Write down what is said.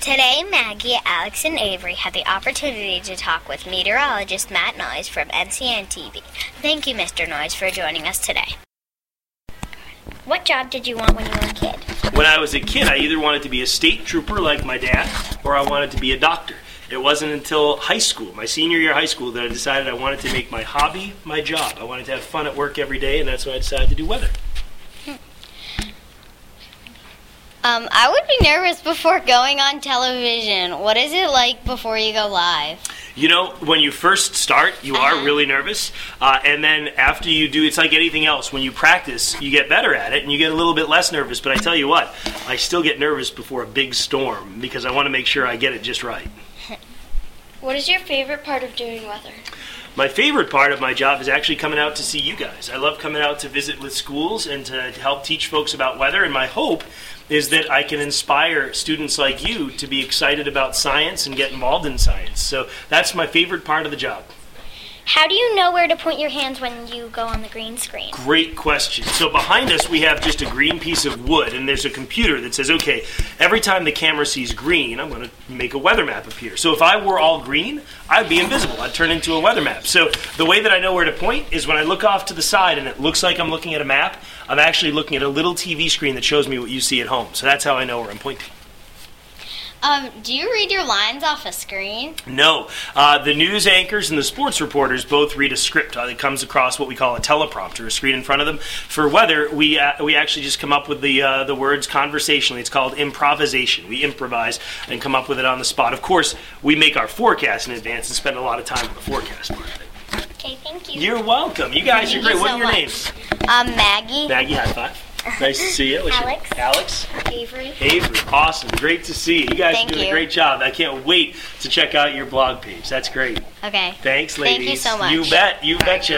Today, Maggie, Alex, and Avery had the opportunity to talk with meteorologist Matt Noyes from NCN TV. Thank you, Mr. Noyes, for joining us today. What job did you want when you were a kid? When I was a kid, I either wanted to be a state trooper like my dad, or I wanted to be a doctor. It wasn't until high school, my senior year of high school, that I decided I wanted to make my hobby my job. I wanted to have fun at work every day, and that's when I decided to do weather. I would be nervous before going on television. What is it like before you go live? You know, when you first start, you are really nervous, and then after you do, it's like anything else. When you practice, you get better at it, and you get a little bit less nervous. But I tell you what, I still get nervous before a big storm because I want to make sure I get it just right. What is your favorite part of doing weather? My favorite part of my job is actually coming out to see you guys. I love coming out to visit with schools and to help teach folks about weather, and my hope is that I can inspire students like you to be excited about science and get involved in science. So that's my favorite part of the job. How do you know where to point your hands when you go on the green screen? Great question. So behind us we have just a green piece of wood, and there's a computer that says, okay, every time the camera sees green, I'm going to make a weather map appear. So if I were all green, I'd be invisible. I'd turn into a weather map. So the way that I know where to point is when I look off to the side and it looks like I'm looking at a map, I'm actually looking at a little TV screen that shows me what you see at home. So that's how I know where I'm pointing. Do you read your lines off a screen? No. The news anchors and the sports reporters both read a script that comes across what we call a teleprompter, a screen in front of them. For weather, we actually just come up with the words conversationally. It's called improvisation. We improvise and come up with it on the spot. Of course, we make our forecast in advance and spend a lot of time on the forecast part of it. Okay, thank you. You're welcome. You guys are great. What are your names? Maggie. Maggie, high five. Nice to see you. Alex. Avery. Awesome. Great to see you. You guys are doing a great job. I can't wait to check out your blog page. That's great. Okay. Thanks, ladies. Thank you so much. You bet. You betcha.